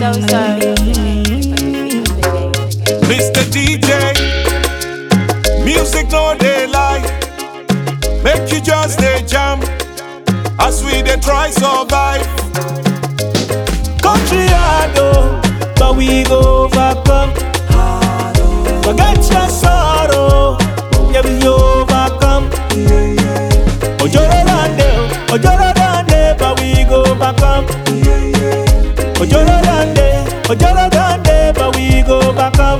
Mr. DJ, music no dey lie. Make you just dey jam as we dey try survive. Country hard oh, but we go overcome. Forget your sorrow, yeah we overcome. Ojoro dande, but we go overcome. Ojoro dande, but we go overcome.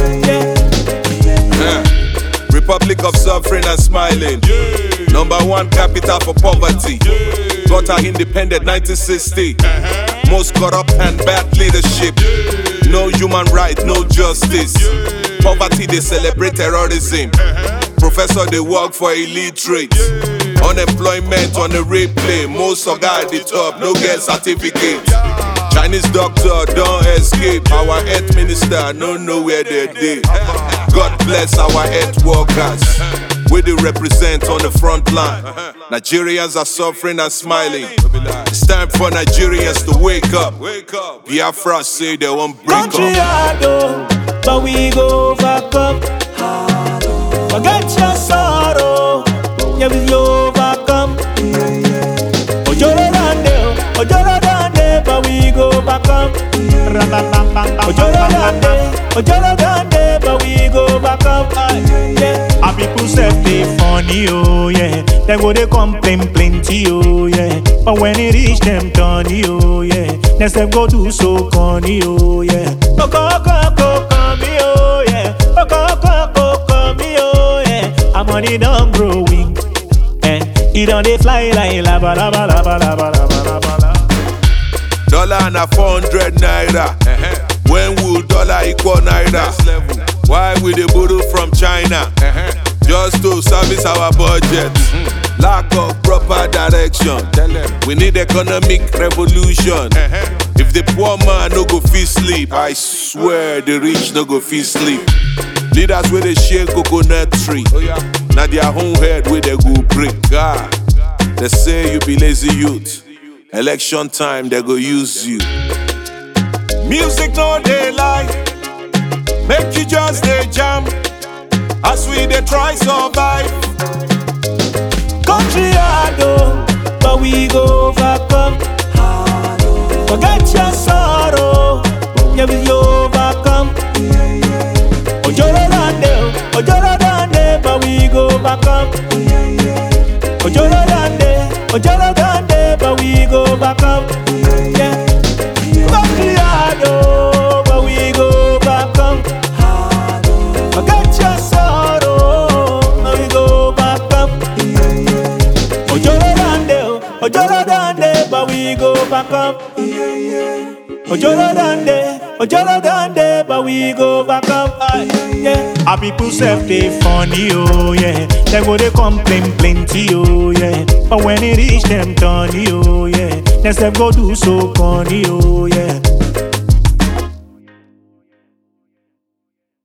Republic of suffering and smiling. Number one capital for poverty. Got our independent 1960. Most corrupt and bad leadership. No human right, no justice. Poverty, they celebrate terrorism. Professor, they work for illiterate. Unemployment on the replay. Most of guys at the top, no get certificate. Chinese doctor don't escape. Our health minister no know where they dey. God bless our health workers. We they represent on the front line. Nigerians are suffering and smiling. It's time for Nigerians to wake up. Biafra say they won't break up. Country hard oh, but we go overcome. Forget your sorrow, yeah we overcome. Ojoro dande, but we go overcome. Ojoro dande, but we go overcome. Our people say they funny, oh yeah. They go they complain plenty, oh yeah. But when it reach them turny, oh yeah. They say go do so corny, oh yeah. Come me, oh yeah. Come me, oh yeah. Our money don't grow wing, and it don't they fly like lava. Dollar and a 400 naira. When will dollar equal naira? Why we dey borrow from China? Just to service our budget. Lack of proper direction. We need economic revolution. If the poor man no go fit sleep, I swear the rich no go fit sleep. Leaders where they share coconut tree. Now their own head where they go break. God, they say you be lazy youth. Election time they go use you. Music no dey lie. Make you just dey jam as we dey try survive. Country hard oh, but we go overcome. Forget your sorrow, yeah we overcome. Ojoro dande, but we go overcome. Ojoro dande, but we go overcome. Yeah. Country hard oh, but we go overcome. Forget your sorrow, but we go overcome. Ojoro dande, but we go overcome. Ojoro dande, but we go overcome. Yeah. Our people say they funny, oh yeah. They go they complain plenty, oh yeah. But when it reach them turny, oh yeah. They say go do so corny, oh yeah.